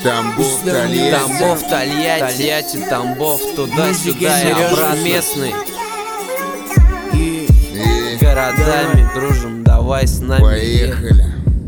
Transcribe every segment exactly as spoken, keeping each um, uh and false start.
Тамбов, Тольятти, Тамбов, Тольятти, Тольятти, Тамбов, туда-сюда и обратно. Местный и, и городами дружим, давай с нами. Поехали.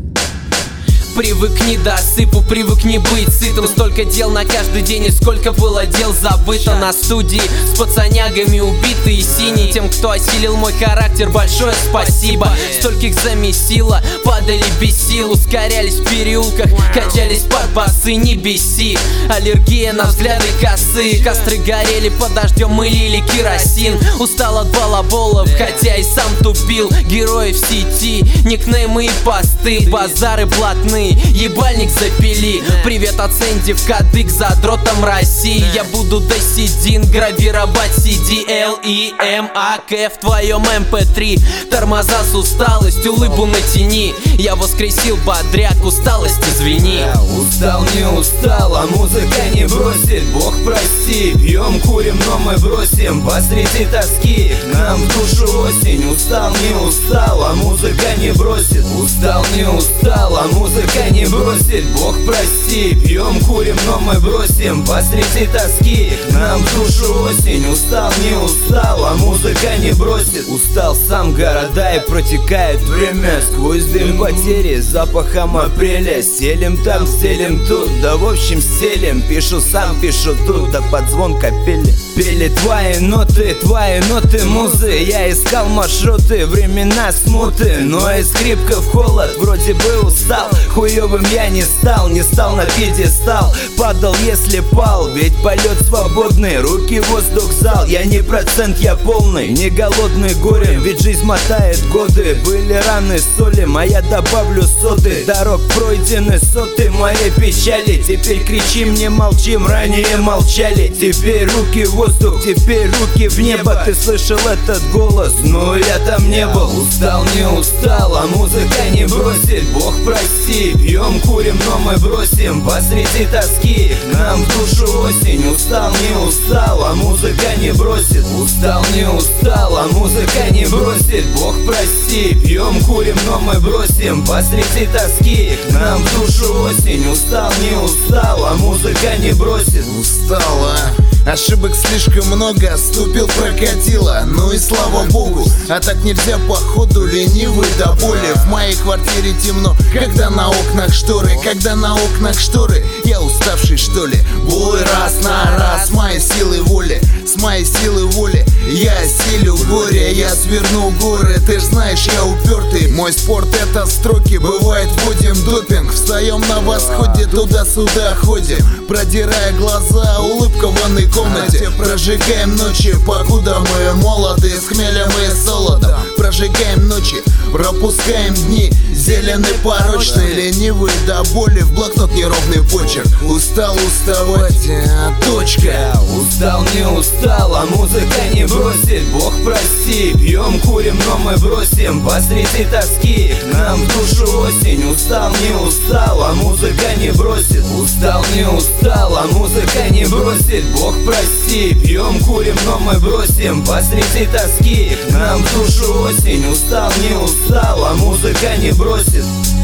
Привыкни досыпу, привыкни быть сытым. Столько дел на каждый день, и сколько было дел забыто. На студии с пацанягами убитые синие. Тем, кто осилил мой характер, большое спасибо. Стольких замесило, падали без сил. Ускорялись в переулках, качались под басы, не беси. Аллергия на взгляды косые. Костры горели под дождем, мы лили керосин. Устал от балаболов, хотя и сам тупил. Герои в сети, никнеймы и посты. Базары блатные, ебальник запили. Привет от Сэнди в кадык за дротом России. Я буду до седин гравировать си ди эл и эм а к в твоем эм пэ три. Тормоза с усталость, улыбу натяни. Я воскресил бодряк, усталость извини. Я устал, не устал, а музыка не бросит. Бог прости, пьем, курим, но мы бросим посреди тоски. К нам в душу осень. Устал, не устал, а музыка не бросит. Устал, не устал, а музыка не бросит. Бог прости, пьем, курим, но мы бросим посреди тоски. К нам в душу осень. Устал, не устал, а музыка не бросит. Устал сам города и протекает время. Сквозь дым потери, запахом апреля. Селим там, селим тут, да в общем селим. Пишу сам, пишу тут, да под звон капели. Пели твои ноты, твои ноты музы. Я искал маршруты, времена смуты. Но из скрипков холод, вроде бы устал. Хуёвым я не стал, не стал на пьедестал. Падал, если пал, ведь полет свободный. Руки в воздух зал, я не процент, я полный. Не голодный горем, ведь жизнь мотает годы. Были раны солим, а я добавлю соды. Дорог пройдены соты моей печали. Теперь кричим, не молчим, ранее молчали. Теперь руки в воздух, теперь руки в небо. Ты слышал этот голос, но я там не был. Устал, не устал, а музыка не бросит. Бог прости, пьем, курим, но мы бросим посреди тоски. К нам в душу осень. Устал, не устал, а музыка не бросит. Устал, не устал, а музыка не бросит. Бог прости, пьем, курим, но мы бросим посреди тоски. К нам в душу осень. Устал, не устал, а музыка не бросит. Устала. Ошибок слишком много, ступил, прокатило. Ну и слава богу, а так нельзя походу, ленивый до боли. В моей квартире темно, когда на окнах шторы. Когда на окнах шторы, я уставший что ли. Бой раз на раз, с моей силой воли. С моей силой воли я осилю горе, я сверну горы. Ты ж знаешь, я упертый, мой спорт это строки. Бывает вводим допинг, встаем на восходе, туда-сюда ходим. Продирая глаза, улыбка в ванной комнате. Прожигаем ночи, покуда мы молоды. С хмелем и солодом прожигаем ночи, пропускаем дни. Зеленый порочный, ленивый до боли. В блокнот неровный почерк. Устал уставать, а точка. Устал, не устал, а музыка не бросит. Бог прости, пьем, курим, но мы бросим посреди тоски. К нам в душу осень. Устал, не устал, а музыка не бросит. Устал, не устал, а музыка не бросит. Бог прости, пьем, курим, но мы бросим посреди тоски. К нам в душу осень. Устал, не устал, а музыка не бросит.